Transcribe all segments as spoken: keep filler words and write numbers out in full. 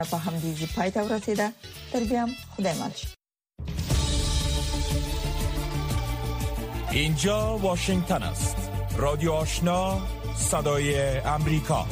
په همدې پای ته ورسیده. تر بیا خدای مل شي. اینجا واشنگتن است. رادیو آشنا، صدای امریکا.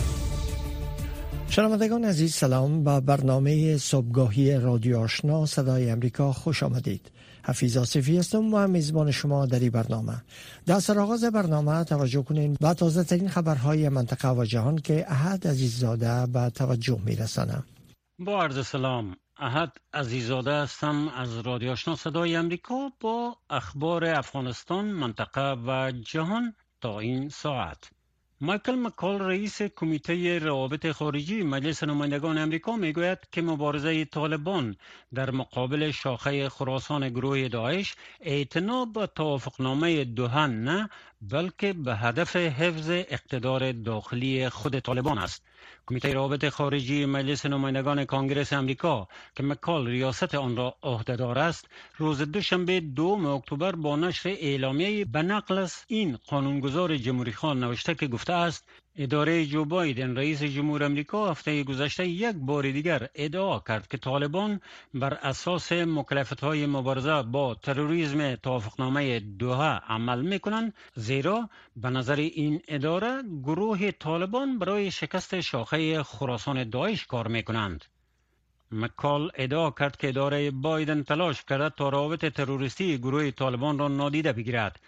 شنوندگان عزیز، سلام. با برنامه صبحگاهی رادیو آشنا صدای امریکا خوش آمدید. حفیظ آصفی هستم و میزبان شما در این برنامه. در سرآغاز برنامه توجه کنین به تازه ترین خبرهای منطقه و جهان که احد عزیززاده به توجه میرسانه. با عرض سلام، احد عزیززاده هستم از رادیو آشنا صدای امریکا با اخبار افغانستان، منطقه و جهان تا این ساعت. مایکل مکال رئیس کمیته روابط خارجی مجلس نمایندگان امریکا میگوید که مبارزه طالبان در مقابل شاخه خراسان گروه داعش اعتنا به توافقنامه دوحه نه، بلکه به هدف حفظ اقتدار داخلی خود طالبان است. کمیته روابط خارجی مجلس نمایندگان کنگره امریکا که مکال ریاست آن را عهدهدار است، روز دوشنبه دوم اکتبر با نشر اعلامیه به نقل از این قانونگذار جمهوری خواه نوشته که گفته است اداره جو بایدن رئیس جمهور امریکا هفته گذشته یک بار دیگر ادعا کرد که طالبان بر اساس مکلفیت‌های مبارزه با تروریسم توافقنامه دوحه عمل می‌کنند، زیرا به نظر این اداره گروه طالبان برای شکست شاخه خراسان داعش کار می‌کنند. مکال ادعا کرد که اداره بایدن تلاش کرده تا روابط تروریستی گروه طالبان را نادیده بگیرد.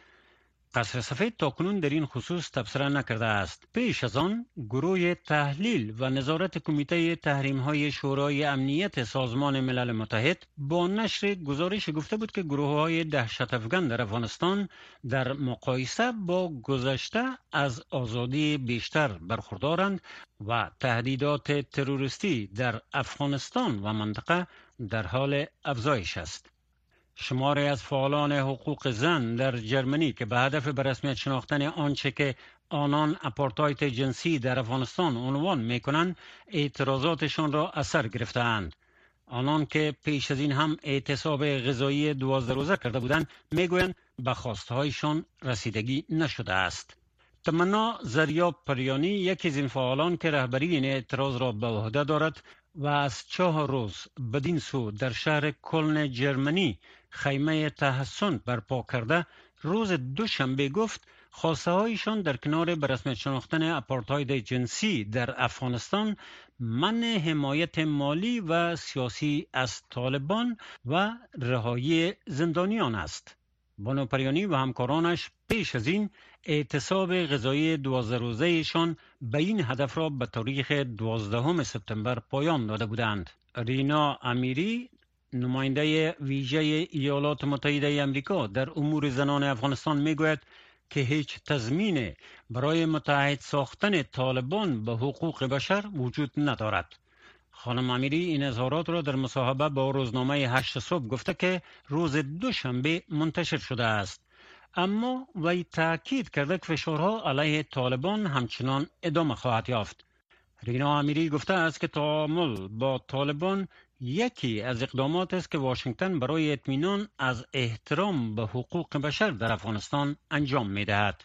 قصر سفید تاکنون در این خصوص تبصره نکرده است. پیش از آن گروه تحلیل و نظارت کمیته تحریم‌های شورای امنیت سازمان ملل متحد با نشر گزارش گفته بود که گروه‌های دهشت افکن در افغانستان در مقایسه با گذشته از آزادی بیشتر برخوردارند و تهدیدات تروریستی در افغانستان و منطقه در حال افزایش است. شماری از فعالان حقوق زن در جرمنی که به هدف به رسمیت شناختن آنچه که آنان آپارتاید جنسی در افغانستان عنوان می‌کنند اعتراضاتشان را اثر گرفته‌اند. آنان که پیش از این هم اعتصاب غذایی دوازده روزه کرده بودند میگویند به خواستهایشان رسیدگی نشده است. تمنا زریاب پریانی یکی از این فعالان که رهبری این اعتراض را به عهده دارد و از چهار روز بدین سو در شهر کلن جرمنی خیمه تحسن برپا کرده، روز دوشنبه گفت خواسته هایشان در کنار به رسمیت شناختن آپارتاید جنسی در افغانستان، منع حمایت مالی و سیاسی از طالبان و رهایی زندانیان است. بانو پریانی و همکارانش پیش از این اعتصاب غذایی دوازده روزه‌شان به این هدف را به تاریخ دوازدهم سپتامبر پایان داده بودند. رینا امیری، نماینده ویژه ایالات متحده آمریکا در امور زنان افغانستان میگوید که هیچ تضمین برای متحد ساختن طالبان به حقوق بشر وجود ندارد. خانم امیری این اظهارات را در مصاحبه با روزنامه هشت صبح گفته که روز دوشنبه منتشر شده است، اما وی تاکید کرده که فشارها علیه طالبان همچنان ادامه خواهد یافت. رینا امیری گفته است که تعامل با طالبان یکی از اقدامات است که واشنگتن برای اطمینان از احترام به حقوق بشر در افغانستان انجام می‌دهد.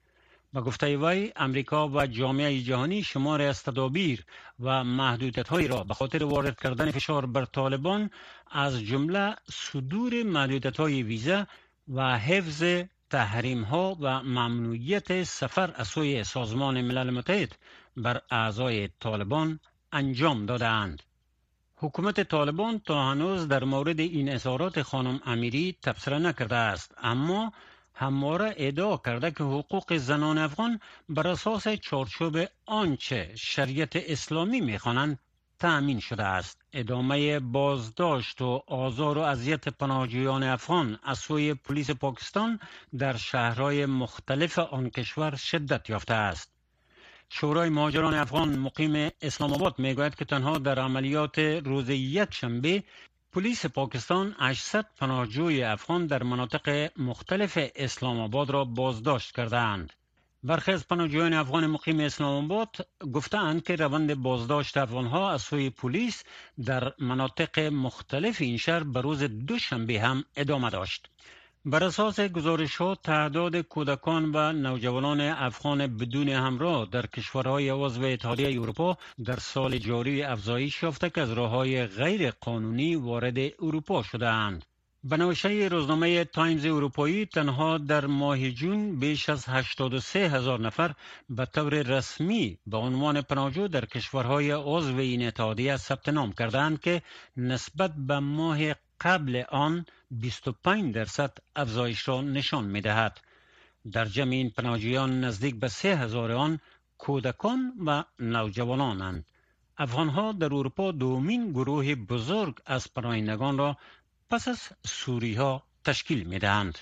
با گفته وی امریکا و جامعه جهانی شماری از تدابیر و محدودیت‌هایی را به خاطر وارد کردن فشار بر طالبان از جمله صدور محدودیت‌های ویزا و حفظ تحریم‌ها و ممنوعیت سفر از سوی سازمان ملل متحد بر اعضای طالبان انجام داده‌اند. حکومت طالبان تا هنوز در مورد این اظهارات خانم امیری تبصره نکرده است، اما همواره ادعا کرده که حقوق زنان افغان بر اساس چارچوب آنچه شریعت اسلامی می‌خوانند تأمین شده است. ادامه بازداشت و آزار و اذیت پناهجویان افغان از سوی پلیس پاکستان در شهرهای مختلف آن کشور شدت یافته است. شورای مهاجران افغان مقیم اسلام آباد میگوید که تنها در عملیات روز یکشنبه پلیس پاکستان هشتصد پناهجوی افغان در مناطق مختلف اسلام آباد را بازداشت کردند. برخی از پناهجویان افغان مقیم اسلام آباد گفتند که روند بازداشت افغانها از سوی پلیس در مناطق مختلف این شهر به روز دوشنبه هم ادامه داشت. بر اساس گزارش‌ها تعداد کودکان و نوجوانان افغان بدون همراه در کشورهای عضو اتحادیه اروپا در سال جاری افزایش یافته که از راه‌های غیر قانونی وارد اروپا شده‌اند. به نوشته روزنامه تایمز اروپایی تنها در ماه جون بیش از هشتاد و سه هزار نفر به طور رسمی به عنوان پناهجو در کشورهای عضو این اتحادیه ثبت نام کردند که نسبت به ماه قبل آن بیست و پنج درصد افزایش را نشان می‌دهد. در جمع این پناهجویان نزدیک به سه هزار آن کودکان و نوجوانانند. افغان‌ها در اروپا دومین گروه بزرگ از پناهندگان را پس از سوری‌ها تشکیل می‌دهند.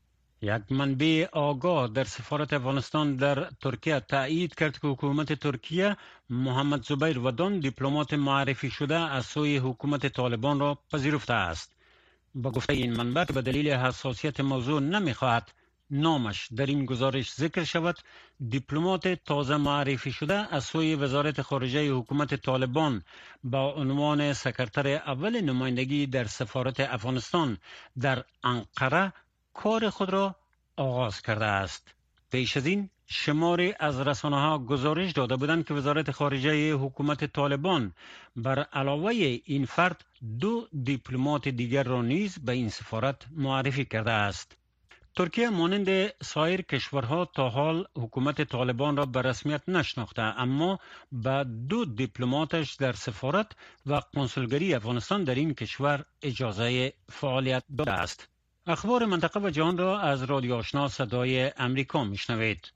یک منبع آگاه در سفارت افغانستان در ترکیه تایید کرد که حکومت ترکیه محمد زبیر ودان دیپلمات معرفی شده از سوی حکومت طالبان را پذیرفته است. با گفته این منبع به دلیل حساسیت موضوع نمی‌خواهد نامش در این گزارش ذکر شود، دیپلمات تازه معرفی شده از سوی وزارت خارجه حکومت طالبان با عنوان سکرتر اول نمایندگی در سفارت افغانستان در انقره کار خود را آغاز کرده است. پیش از این شماری از رسانه‌ها گزارش داده بودند که وزارت خارجه حکومت طالبان بر علاوه این فرد دو دیپلمات دیگر را نیز به این سفارت معرفی کرده است. ترکیه مانند سایر کشورها تا حال حکومت طالبان را به رسمیت نشناخته، اما به دو دیپلماتش در سفارت و کنسولگری افغانستان در این کشور اجازه فعالیت داده است. اخبار منطقه و جهان را از رادیو آشنا صدای امریکا میشنوید.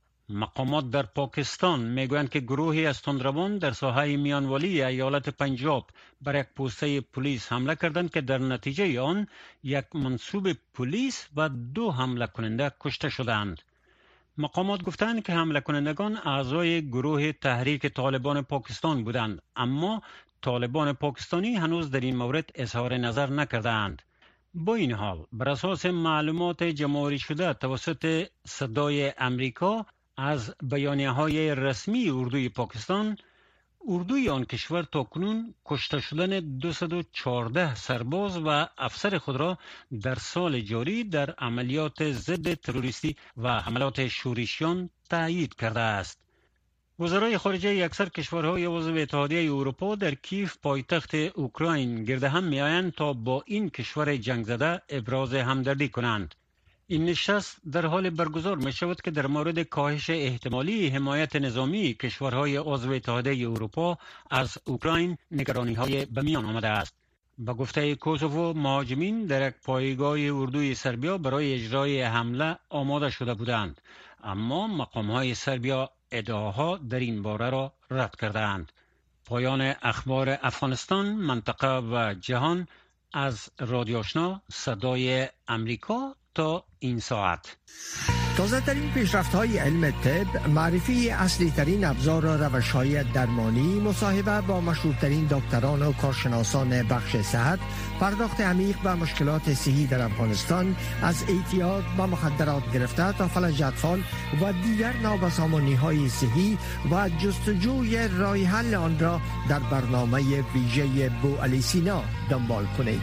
مقامات در پاکستان میگویند که گروهی از تندروان در ساحه میانوالی ایالت پنجاب بر یک پوسته پلیس حمله کردند که در نتیجه آن یک منصوب پلیس و دو حمله کننده کشته شدند. مقامات گفتند که حمله کنندگان اعضای گروه تحریک طالبان پاکستان بودند، اما طالبان پاکستانی هنوز در این مورد اظهار نظر نکردند. با این حال بر اساس معلومات جمع‌آوری شده توسط صدای امریکا از بیانیه‌های رسمی اردوی پاکستان، اردوی آن کشور تاکنون کشته شدن دویست و چهارده سرباز و افسر خود را در سال جاری در عملیات ضد تروریستی و حملات شورشیان تایید کرده است. وزرای خارجه اکثر کشورهای عضو اتحادیه اروپا در کیف پایتخت اوکراین گرد هم می‌آیند تا با این کشور جنگ زده ابراز همدردی کنند. این نشست در حال برگزار می شود که در مورد کاهش احتمالی حمایت نظامی کشورهای عضو اتحادیه اروپا از اوکراین نگرانی‌های به میان آمده است. با گفته کوسوو، مهاجمین در یک پایگاه اردوی سربیا برای اجرای حمله آماده شده بودند، اما مقام‌های سربیا ادعاها در این باره را رد کردند. پایان اخبار افغانستان، منطقه و جهان از رادیو آشنا صدای امریکا تا این ساعت. تازه ترین پیشرفت های علم طب، معرفی اصلی ترین ابزار و روش های درمانی، مصاحبه با مشهورترین دکتران و کارشناسان بخش صحت، پرداخت عمیق به مشکلات صحی در افغانستان، از اعتیاد به مخدرات گرفته تا فلج اطفال و دیگر نابسامانی های صحی و جستجوی راه حل آن را در برنامه ویژه بوعلی سینا دنبال کنید.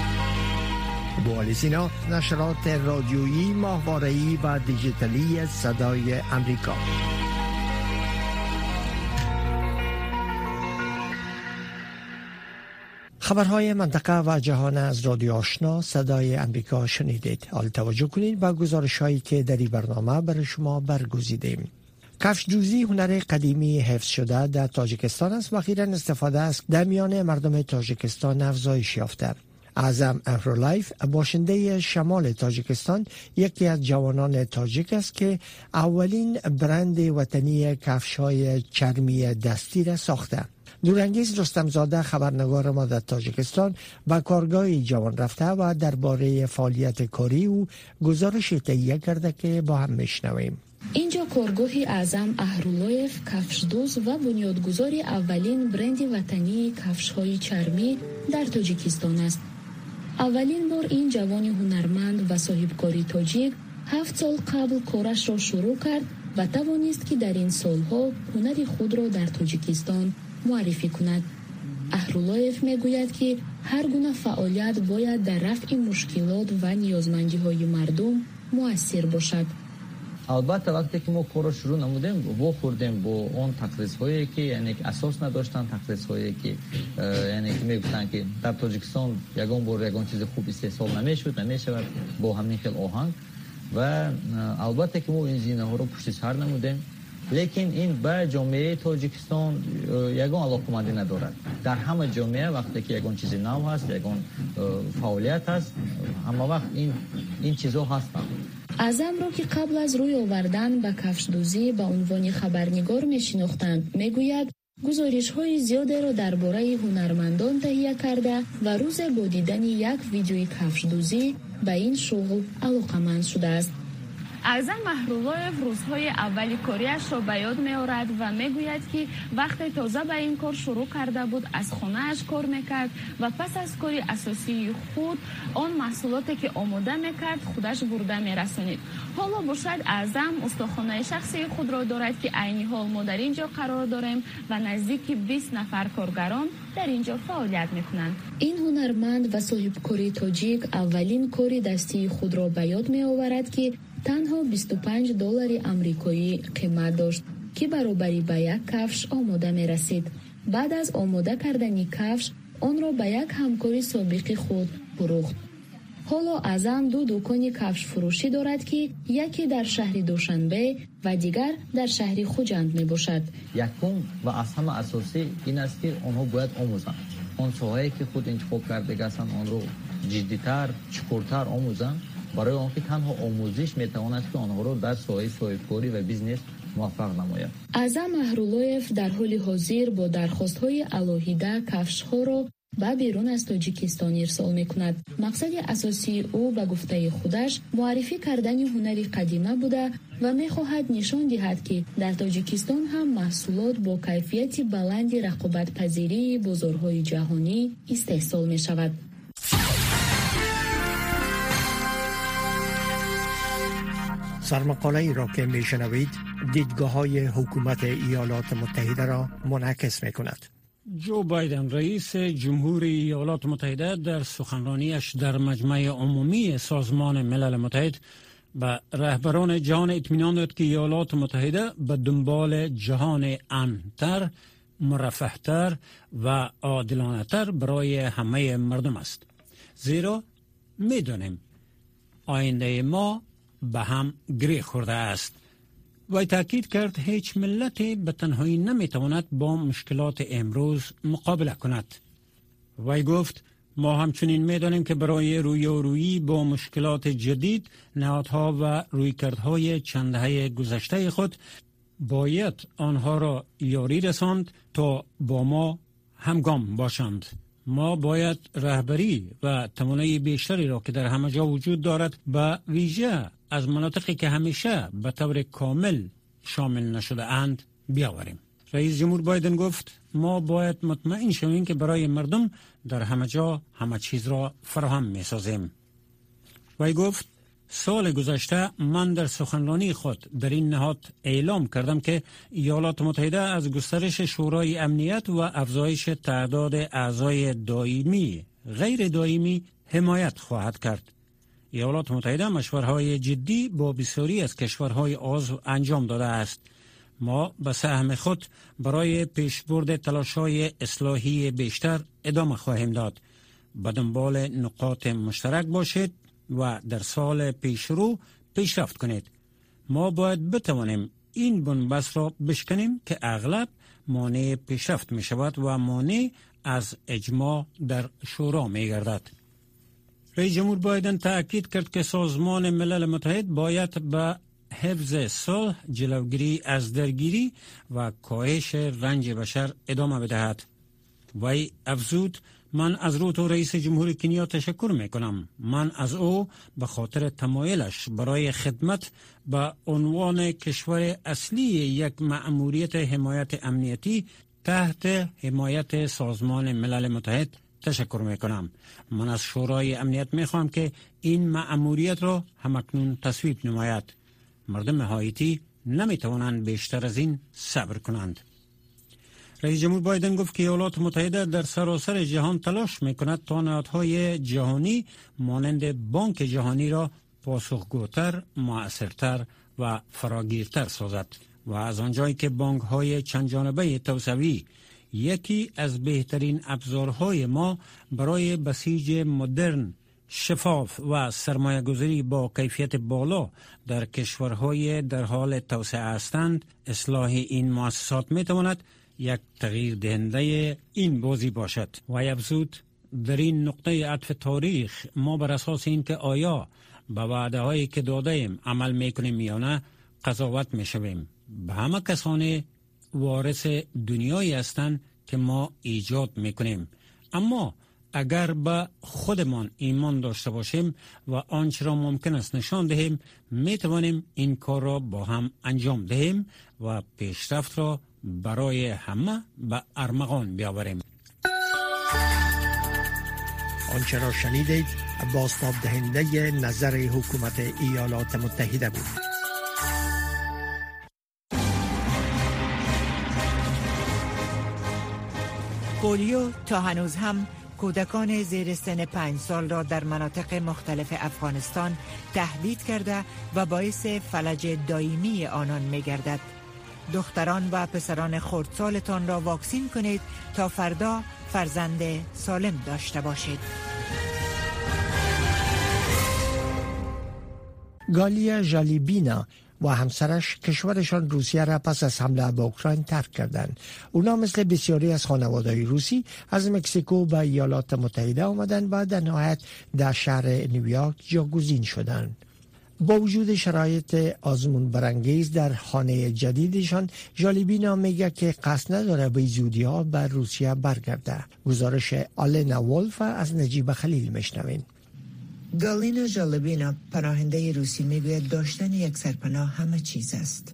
بوعلی سینا، نشرات رادیویی، ماهواره‌ای و دیجیتالی صدای امریکا. خبرهای منطقه و جهان از رادیو آشنا صدای امریکا شنیدید. حال توجه کنید به گزارش‌هایی که در این برنامه برای شما برگزیدیم. کفش دوزی هنر قدیمی حفظ شده در تاجیکستان است و اخیراً استفاده است در میان مردم تاجیکستان افزایش یافته. اعظم اهرولایف، باشنده شمال تاجیکستان، یکی از جوانان تاجیک است که اولین برند وطنی کفش‌های چرمی دستی را ساخته. نورانگیز رستمزاده، خبرنگار ما در تاجیکستان، به کارگاه جوان رفته و درباره فعالیت کاری او گزارش تهیه کرده که با هم میشنویم. اینجا کارگاه اعظم اهرولایف کفشدوز و بنیادگذار اولین برند وطنی کفش‌های چرمی در تاجیکستان است. اولین بار این جوان هنرمند و صاحبکاری تاجیک هفت سال قبل کارش را شروع کرد و توانست که در این سالها هنر خود را در تاجیکستان معرفی کند. اهرولایف میگوید که هر گونه فعالیت باید در رفع مشکلات و نیازمندی‌های مردم مؤثر باشد. البته وقتی که ما کارو شروع نمودیم با خوردیم با اون تقریض‌هایی که یعنی اساس نداشتن، تقریض‌هایی که یعنی که میگفتن که در تاجیکستان یگان بار یگان چیز خوب استحصال نمیشود نمیشود با همین خیل آهنگ و البته که ما این زینه‌ها رو پشت سر نمودیم، لیکن این به جامعه تاجیکستان یگان علاقمندی ندارد. در همه جامعه وقتی که یگان چیزی نو هست، یگان فعالیت هست، همه وقت این این چیزها هستن. اعظم را که قبل از روی آوردن به کفشدوزی به عنوان خبرنگار میشناختند میگوید گزارش‌های زیادی را درباره هنرمندان تهیه کرده و روز با دیدن یک ویدیوی کفشدوزی به این شغل علاقه‌مند شده است. اعظم محرولایف روزهای اولی کاریش را به یاد می‌آورد و میگوید که وقتی تازه به این کار شروع کرده بود از خانه‌اش کار میکرد و پس از کاری اساسی خود آن محصولاتی که آماده میکرد خودش برده میرسانید. حالا باشد اعظم استخوان‌های شخصی خود را دارد که عینی حال ما در اینجا قرار داریم و نزدیک بیست نفر کارگران در اینجا فعالیت میکنند. این هنرمند و صاحب کاری تاجیک اولین کاری دستی خود را به یاد می‌آورد که تنها بیست و پنج دلار آمریکایی قیمت داشت که برابری به یک کفش آماده می رسید. بعد از آماده کردن کفش آن را به یک همکار سابق خود فروخت. حالا اعظم دو دکان کفش فروشی دارد که یکی در شهر دوشنبه و دیگر در شهر خوجند می باشد. یکم و از همه اساسی این است که آنها باید آموزند. آن ساحه‌ای که خود انتخاب کرده هستند آن را جدی‌تر، چکورتر آموزند. برای آنکه تنها آموزش میتواند که آنها را در ساحه صاحبکاری و بیزنس موفق نماید. اعظم محرولایف در حال حاضر با درخواست‌های علاهیده کفش‌ها را به بیرون از تاجیکستان ارسال می‌کند. مقصد اساسی او به گفته خودش معرفی کردن هنر قدیمی بوده و می‌خواهد نشان دهد که در تاجیکستان هم محصولات با کیفیت بلند رقابت پذیری بازارهای جهانی استحصال می‌شود. سرمقاله ای را که می شنوید دیدگاه های حکومت ایالات متحده را منعکس می کند. جو بایدن رئیس جمهوری ایالات متحده در سخنرانیش در مجمع عمومی سازمان ملل متحد به رهبران جهان اطمینان داد که ایالات متحده به دنبال جهان امن‌تر، مرفه‌تر و عادلانه‌تر برای همه مردم است. زیرا می دانیم آینده ما به هم گره خورده است. وی تاکید کرد هیچ ملتی به تنهایی نمیتواند با مشکلات امروز مقابله کند. وی گفت ما همچنین میدانیم که برای رویارویی با مشکلات جدید نهادها و رویکردهای چند دهه گذشته خود باید آنها را یاری رساند تا با ما همگام باشند. ما باید رهبری و توانایی بیشتری را که در همه جا وجود دارد به ویژه از مناطقی که همیشه به طور کامل شامل نشده اند بیاوریم. رئیس جمهور بایدن گفت ما باید مطمئن شویم که برای مردم در همه جا همه چیز را فراهم می سازیم. وی گفت سال گذشته من در سخنرانی خود در این نهاد اعلام کردم که ایالات متحده از گسترش شورای امنیت و افزایش تعداد اعضای دائمی غیر دائمی حمایت خواهد کرد. ایالات متحده مشورهای جدی با بسیاری از کشورهای عضو انجام داده است. ما به سهم خود برای پیشبرد تلاش‌های اصلاحی بیشتر ادامه خواهیم داد. به دنبال نقاط مشترک باشید و در سال پیشرو پیشرفت کنید. ما باید بتوانیم این بنبست را بشکنیم که اغلب مانع پیشرفت می شود و مانع از اجماع در شورا می گردد. رئیس جمهور بایدن تأکید کرد که سازمان ملل متحد باید به حفظ صلح، جلوگیری از درگیری و کاهش رنج بشر ادامه بدهد. وی افزود من از روتو رئیس جمهور کنیا تشکر می کنم. من از او به خاطر تمایلش برای خدمت به عنوان کشور اصلی یک مأموریت حمایت امنیتی تحت حمایت سازمان ملل متحد تشکر می کنم. من از شورای امنیت می خواهم که این مأموریت را همکنون تصویب نماید. مردم هایتی نمی توانند بیشتر از این صبر کنند. رئیس جمهور بایدن گفت که ایالات متحده در سراسر جهان تلاش میکند تا نهادهای جهانی مانند بانک جهانی را پاسخگوتر، مؤثرتر و فراگیرتر سازد و از آنجایی که بانک‌های چند جانبه توسعوی یکی از بهترین ابزارهای ما برای بسیج مدرن، شفاف و سرمایه‌گذاری با کیفیت بالا در کشورهای در حال توسعه هستند، اصلاح این مؤسسات میتواند یک تغییر دهنده این بازی باشد. و افزود در این نقطه عطف تاریخ ما بر اساس اینکه آیا به وعده هایی که داده ایم عمل میکنیم یا نه قضاوت میشویم. به همه کسانی وارث دنیایی هستند که ما ایجاد میکنیم، اما اگر به خودمان ایمان داشته باشیم و آنچه را ممکن است نشان دهیم، میتوانیم این کار را با هم انجام دهیم و پیشرفت را برای همه به ارمغان بیاوریم. آنچه را شنیدید بازتاب دهنده نظر حکومت ایالات متحده بود. پولیو تا هنوز هم کودکان زیر سن پنج سال را در مناطق مختلف افغانستان تهدید کرده و باعث فلج دائمی آنان می گردد. دختران و پسران خردسالتان را واکسین کنید تا فردا فرزند سالم داشته باشید. گالیا ژالیبینا و همسرش کشورشان روسیه را پس از حمله به اوکراین ترک کردند. اونا مثل بسیاری از خانواده‌های روسی از مکزیکو به ایالات متحده آمدند و در نهایت در شهر نیویورک جاگزین شدند. با وجود شرایط آزمون برانگیز در خانه جدیدشان، ژالیبینا میگه که قصد نداره به زودی ها به روسیه برگرده. گزارش آلنا ولف از نجیب خلیل میشنوین. گالینا ژالیبینا پناهنده روسی میگوید داشتن یک سرپناه همه چیز است.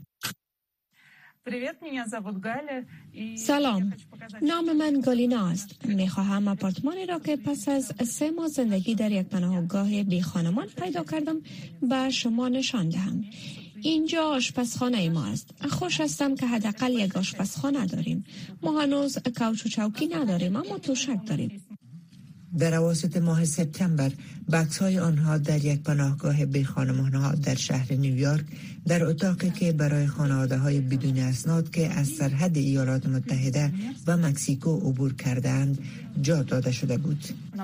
سلام، نام من گالینا است. میخواهم آپارتمانی را که پس از سه ماه زندگی در یک پناهگاه بی خانمان پیدا کردم به شما نشان دهم. اینجا آشپزخانه ما است. خوش هستم که حداقل یک آشپزخانه داریم. ما هنوز کوچ و چوکی نداریم اما توشک داریم. در اواسط ماه سپتامبر بکس‌های آنها در یک پناهگاه بی خانمان‌ها در شهر نیویورک در اتاقی که برای خانواده‌های بدون اسناد که از سرحد ایالات متحده و مکزیکو عبور کردند جا داده شده بود.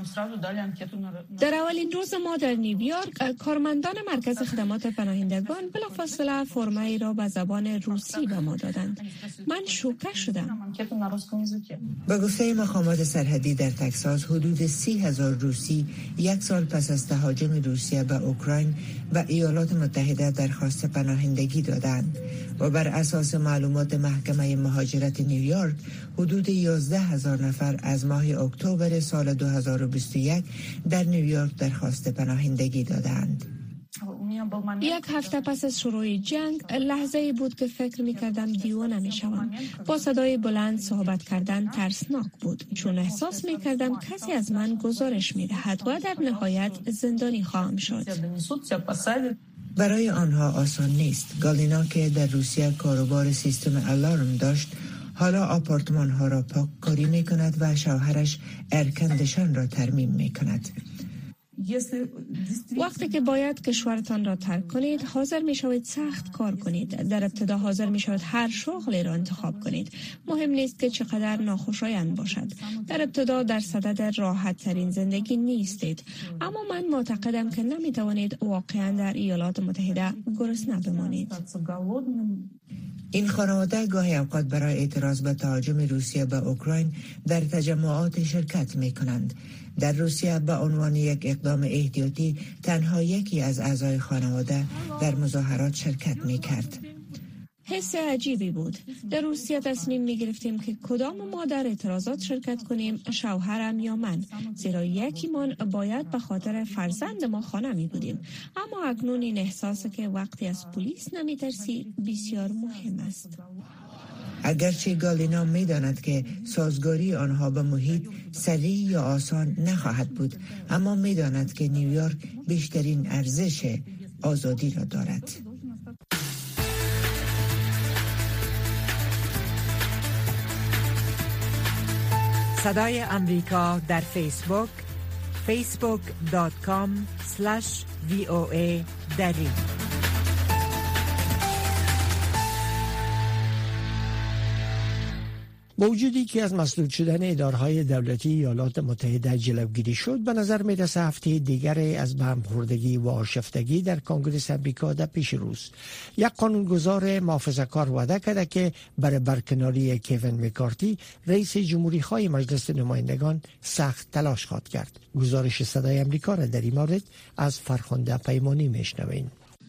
در اولین روز ما در نیویورک کارمندان مرکز خدمات پناهندگان بلافاصله فرمایی را به زبان روسی به ما دادند. من شوکه شدم. به گفته مقامات سرحدی در تگزاس حدود سی هزار روسی یک سال پس از تهاجم روسیه به اوکراین و ایالات متحده درخواست پناهندگی دادند و بر اساس معلومات محکمه مهاجرت نیویورک حدود یازده هزار نفر از ماه اکتبر سال دو هزار و بیست و یک در نیویورک درخواست پناهندگی دادند. یک هفته پس از شروع جنگ لحظه‌ای بود که فکر می‌کردم دیوانه می‌شوم. با صدای بلند صحبت کردن ترسناک بود، چون احساس می‌کردم کسی از من گزارش می‌دهد و در نهایت زندانی خواهم شد. برای آنها آسان نیست. گالینا که در روسیه کاروبار سیستم الارم داشت، حالا آپارتمان ها را پاک کاری می کند و شوهرش ارکندشان را ترمیم می کند. وقتی که باید کشورتان را ترک کنید، حاضر می شوید سخت کار کنید. در ابتدا حاضر می شوید هر شغلی را انتخاب کنید. مهم نیست که چقدر ناخوشایند باشد. در ابتدا در صدد راحت ترین زندگی نیستید. اما من معتقدم که نمی توانید واقعا در ایالات متحده گرسنه بمانید. این خانواده گاهی اوقات برای اعتراض به تهاجم روسیه به اوکراین در تجمعات شرکت می کنند. در روسیه به عنوان یک اقدام احتیاطی تنها یکی از اعضای خانواده در مظاهرات شرکت می کرد. حس عجیبی بود. در روسیه تصمیم می گرفتیم که کدام ما در اعتراضات شرکت کنیم، شوهرم یا من، زیرا یکیمان باید به خاطر فرزند ما خانه می بودیم. اما اکنون این احساس که وقتی از پلیس نمی ترسی بسیار مهم است. اگرچه گالینا می داند که سازگاری آنها به محیط سریع یا آسان نخواهد بود، اما می داند که نیویورک بیشترین ارزش آزادی را دارد. صدای امریکا در فیسبوک فیسبوک دات کام اسلش وی او ای دری. با وجودی که از مسدود شدن ادارهای دولتی ایالات متحده جلوگیری شد، به نظر می رسه هفته دیگر از به هم خوردگی و آشفتگی در کنگره امریکا در پیش روست. یک قانونگذار محافظه‌کار وعده کرده که برای برکناری کوین مکارتی رئیس جمهوری خواه مجلس نمایندگان سخت تلاش خواهد کرد. گزارش صدای امریکا را در این مورد از فرخنده پیمانی میشنویم.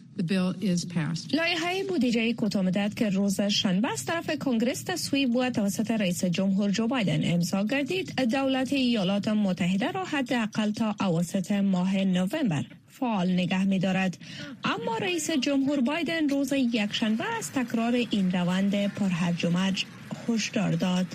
لایحه بودجه کوتاه‌مدت که روز شنبه از طرف کنگره تصویب بود توسط رئیس جمهور جو بایدن امضا گردید، دولت ایالات متحده را حداقل تا اواسط ماه نوامبر فعال نگه می‌دارد. اما رئیس جمهور بایدن روز یکشنبه از تکرار این روند پرهرج و مرج هشدار داد.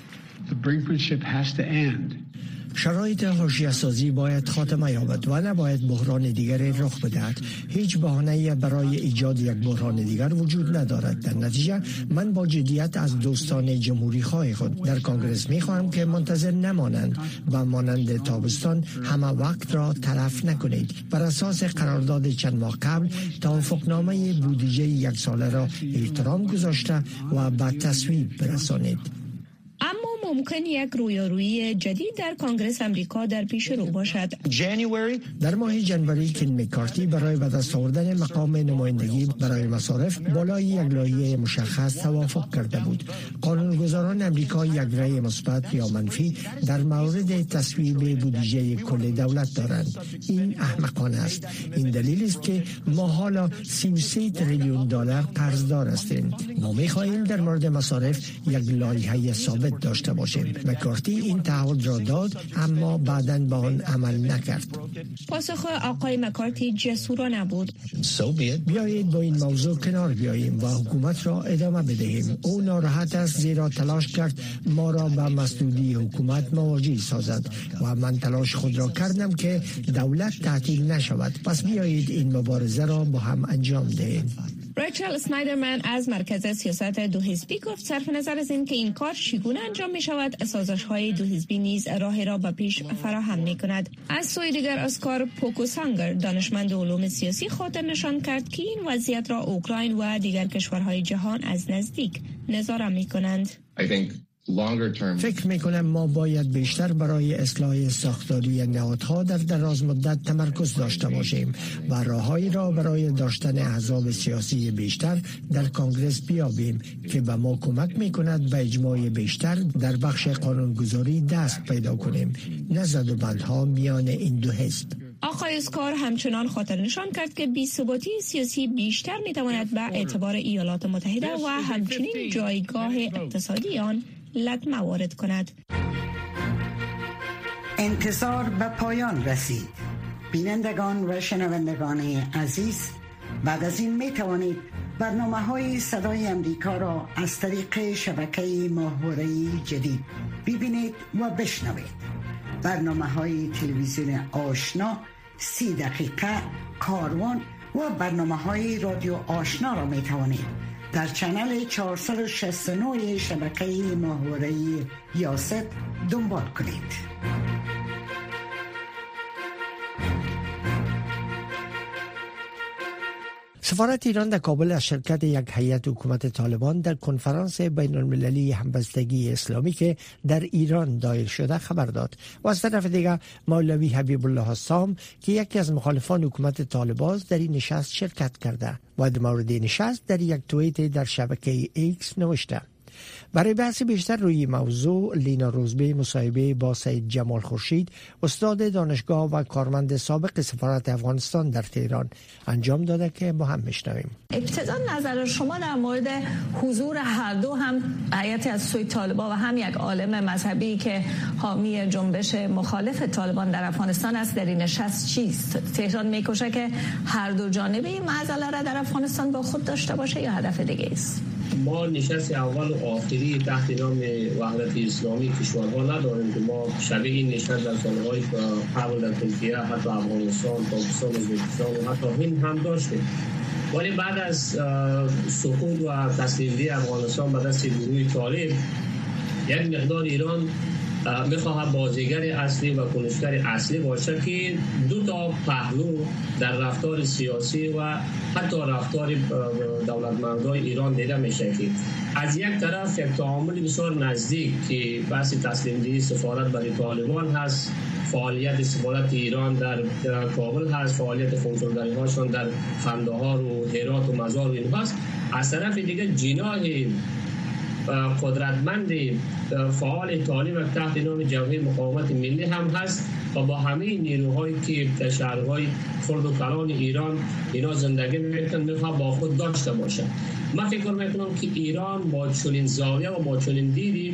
شرایط حاشیه سازی باید خاتمه یابد و نباید بحران دیگری رخ بدهد. هیچ بهانه‌ای برای ایجاد یک بحران دیگر وجود ندارد. در نتیجه من با جدیت از دوستان جمهوری خواه خود در کنگره می‌خواهم که منتظر نمانند و مانند تابستان همه وقت را تلف نکنید. بر اساس قرارداد چند ماه قبل توافقنامه بودجه یک ساله را احترام گذاشته و به تصویب برسانید. اما ممکن یک رویارویی جدید در کنگره امریکا در پیش رو باشد. در ماه جنوری کین مکارتی برای به دست آوردن مقام نمایندگی برای مصارف بالای یک لایحه مشخص توافق کرده بود. قانونگذاران امریکا یک رأی مثبت یا منفی در مورد تصویب بودجه کل دولت دارند. این احمقانه است. این دلیل است که ما حالا سی و سه تریلیون دلار قرضدار هستیم. ما می‌خواهیم در مورد مصارف یک لایحه ثابت داشته باشیم. مکارتی این تعهد را داد اما بعداً به آن عمل نکرد. پاسخ آقای مکارتی جسورانه بود. بیایید با این موضوع کنار بیاییم و حکومت را ادامه بدهیم. او ناراحت است زیرا تلاش کرد ما را به مسدودی حکومت مواجه سازد و من تلاش خود را کردم که دولت تعطیل نشود. پس بیایید این مبارزه را با هم انجام دهیم. ریچل اسنایدرمن از مرکز سیاست دو حزبی گفت صرف نظر از این که این کار چگونه انجام می شود، سازش های دو حزبی نیز راه را به پیش فراهم می کند. از سوی دیگر اسکار پوکوسانگر دانشمند علوم سیاسی خاطر نشان کرد که این وضعیت را اوکراین و دیگر کشورهای جهان از نزدیک نظاره می کنند. فکر میکنم ما باید بیشتر برای اصلاح ساختاری نهادها در دراز مدت تمرکز داشته باشیم و راههایی را برای داشتن احزاب سیاسی بیشتر در کنگره بیابیم که به ما کمک میکند به اجماع بیشتر در بخش قانونگذاری دست پیدا کنیم، نه زد و بندها میان این دو حزب. آقای اسکار همچنان خاطر نشان کرد که بی‌ثباتی سیاسی بیشتر میتواند به اعتبار ایالات متحده و همچنین جایگاه اقتصادی آن لطمه وارد کند. انتظار به پایان رسید. بینندگان و شنوندگان عزیز، بعد از این می توانید برنامه های صدای امریکا را از طریق شبکه ماهواره‌ای جدید ببینید و بشنوید. برنامه های تلویزیون آشنا، سی دقیقه، کاروان و برنامه های رادیو آشنا را می توانید در چنل چهارصد و شصت و نه شبکه ماهواره‌ای یاست دنبال کنید. سفارت ایران در کابل از شرکت یک هیئت حکومت طالبان در کنفرانس بین المللی همبستگی اسلامی که در ایران دایر شده خبر داد و از طرف دیگر مولوی حبیب الله السام که یکی از مخالفان حکومت طالبان در این نشست شرکت کرده و در مورد نشست در یک توییت در شبکه ایکس نوشته. برای بحث بیشتر روی موضوع لینا روزبه مصاحبه با سید جمال خورشید، استاد دانشگاه و کارمند سابق سفارت افغانستان در تهران انجام داده که با هم میشنویم. ابتدا نظر شما در مورد حضور هر دو، هم هیئتی از سوی طالبان و هم یک عالم مذهبی که حامی جنبش مخالف طالبان در افغانستان است، در این نشست چیست؟ تهران میکوشه که هر دو جانبه این معضله را در افغانستان با خود داشته باشه یا هدف دیگه است؟ ما نشست اول و آخری تحت نام وحدت اسلامی کشورها نداریم که ما شبیه این نشست در سالهای قبل در ترکیه، حتی افغانستان، پاکستان، ازبکستان و حتی هند هم داشتیم. ولی بعد از سقوط و تسلیم‌دهی افغانستان به دست گروه طالب، یک مقدار ایران میخواهد بازیگر اصلی و کنشگر اصلی باشه که دو تا پهلو در رفتار سیاسی و حتی رفتار دولتمندان ایران دیده میشه که از یک طرف یک تعامل بسیار نزدیک که بحث تسلیم دهی سفارت برای طالبان هست، فعالیت سفارت ایران در کابل هست، فعالیت کنسولگری هاشون در قندهار و هرات و مزار و این هست. از طرف دیگه جناح قدرتمند فعال طالب تحت نام جبهه مقاومت ملی هم هست و با همه نیروهایی که در شهرهای خرد و کلان ایران اینا زندگی میکنن میخواد با خود داشته باشه. من فکر میکنم که ایران با چنین زاویه و با چنین دیدی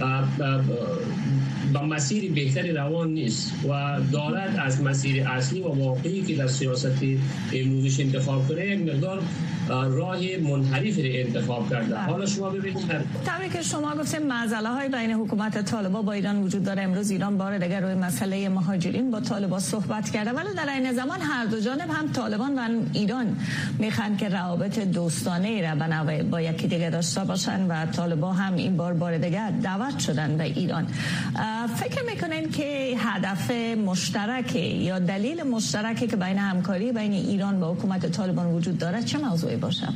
با مسیر بهتری روان نیست و دارد از مسیر اصلی و واقعی که در سیاست امروزش انتخاب کنه یک مقدار راه منحرف را انتخاب کرده. حالا شما ببینید طبعی که شما گفتیم معضله های بین حکومت طالبان با ایران وجود داره. امروز ایران بار دیگر روی مسئله مهاجرین با طالبان صحبت کرده، ولی در این زمان هر دو جانب هم طالبان و ایران میخوان که روابط دوستانه را بنابرای با یکی دیگه داشته باشن و طالبان هم این بار بار دیگر دعوت شدن به ایران. فکر میکنین که هدف مشترک یا دلیل مشترکی که بین همکاری بین ایران و حکومت طالبان وجود داره چه موضوعی باشه؟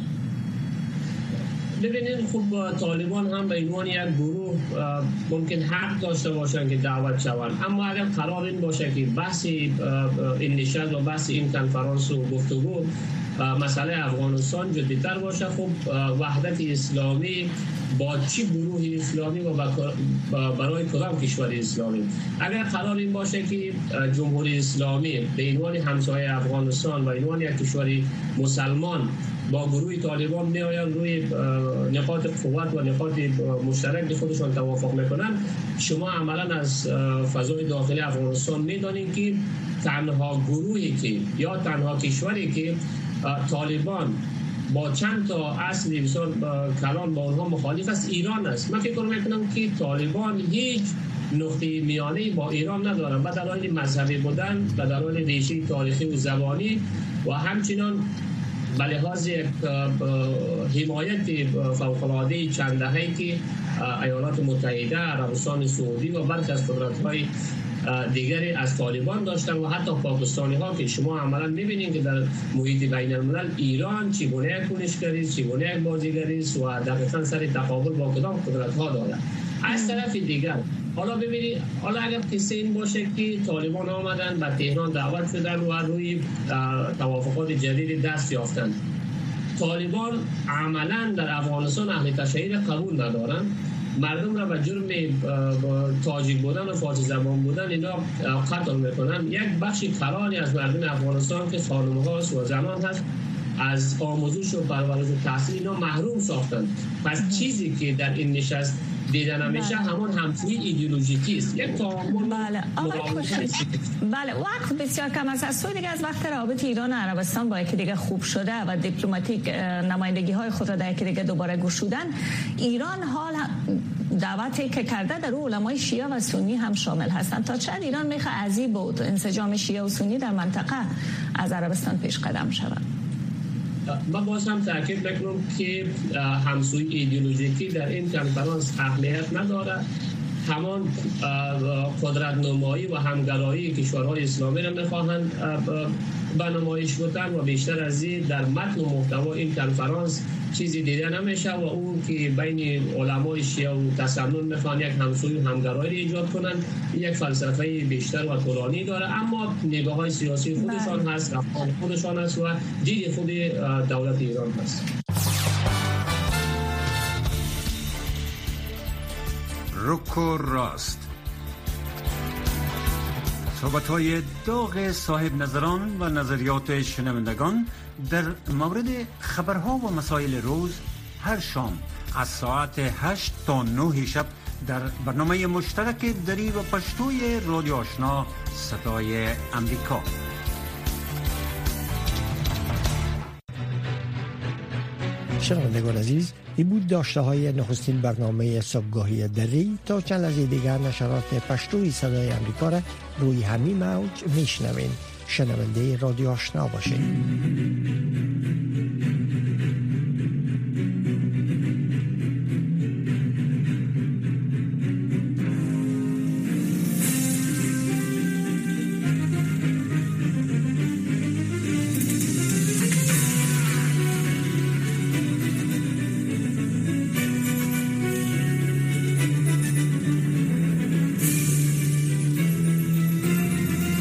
ببینید خب طالبان هم به عنوان یک گروه ممکن حق داشته باشن که دعوت شوند، اما اگر قرار این باشه که بحث این نشست و بحث این کنفرانس و گفتگو مسئله افغانستان جدی‌تر باشه، خب وحدت اسلامی با چی گروه اسلامی و برای کدام کشور اسلامی؟ اگر قرار این باشه که جمهوری اسلامی به عنوان همسایه افغانستان و به عنوان یک کشور مسلمان با گروه طالبان میآیند روی نقاط قوت و نقاط مشترک خودشان توافق میکنن، شما عملا از فضای داخلی افغانستان میدانید که تنها گروهی که یا تنها کشوری که طالبان با چند تا اصل بسیار کلان با اونها مخالف است ایران است. من فکر میکنم که طالبان هیچ نقطه میانه با ایران ندارن، به دلایل مذهبی بودن، به دلایل ریشه تاریخی و زبانی و همچنین به لحاظ حمایت فوق‌العاده چند دهه‌ای که ایالات متحده، عربستان سعودی و برخی از قدرت‌های دیگری از طالبان داشتن و حتی پاکستانی ها که شما عملا میبینید که در محیط بین الملل ایران چگونه کنشگری است، چگونه بازیگری است و دقیقاً سر تقابل با کدام قدرت ها داره. از طرف دیگر حالا ببینید، حالا اگر قصه این باشه که طالبان آمدن به تهران دعوت شدن و روی توافقات جدید دست یافتن، طالبان عملا در افغانستان اهل تشیع قبول ندارن، مردم را به جرم تاجیک بودن و فارسی زبان بودن اینا قتل میکنن. یک بخش کلانی از مردم افغانستان که خانم هاست و زنان هست از آموزش و پرورش و تحصیل اینا محروم ساختن. پس چیزی که در این نشست دیده نمیشه همون همسوی ایدئولوژیکی است. یک تعامل بله بله وقت بسیار کم است. از سوی دیگه از وقت روابط ایران و عربستان با یکی دیگه خوب شده و دیپلماتیک نمایندگی های خود را در یکی دیگه دوباره گشودن، ایران حال دعوتی که کرده در او علمای شیعه و سنی هم شامل هستند. تا چند ایران میخواد از این بود انسجام شیعه و سنی در منطقه از عربستان پیش قدم شود؟ من باز هم تاکید میکنم که همسوی ایدئولوژیکی در این کنفرانس اهمیت نداره. همان قدرت نمایی و همگرایی کشورهای اسلامی را میخواهند به نمایش بودن و بیشتر از این در متن و محتوا این کنفرانس چیزی دیده نمیشه و اون که بین علمای شیعه و تسنن میخوان یک همسوی و همگرایی را ایجاد کنن، یک فلسفه بیشتر و طولانی داره، اما نگاه های سیاسی خودشان هست، افکار خودشان هست و دید خود دولت ایران هست. رک و راست، صحبت‌های داغ صاحب نظران و نظریات شنوندگان در مورد خبرها و مسائل روز هر شام از ساعت هشت تا نه شب در برنامه مشترک دری و پشتوی رادیو آشنا صدای امریکا. شنوندگان عزیز، این بود داشته های نخستین برنامه صبحگاهی دری. تا چند لحظه دیگر نشرات پشتوی صدای امریکا را روی همین موج میشنوین. شنونده رادیو آشنا باشین.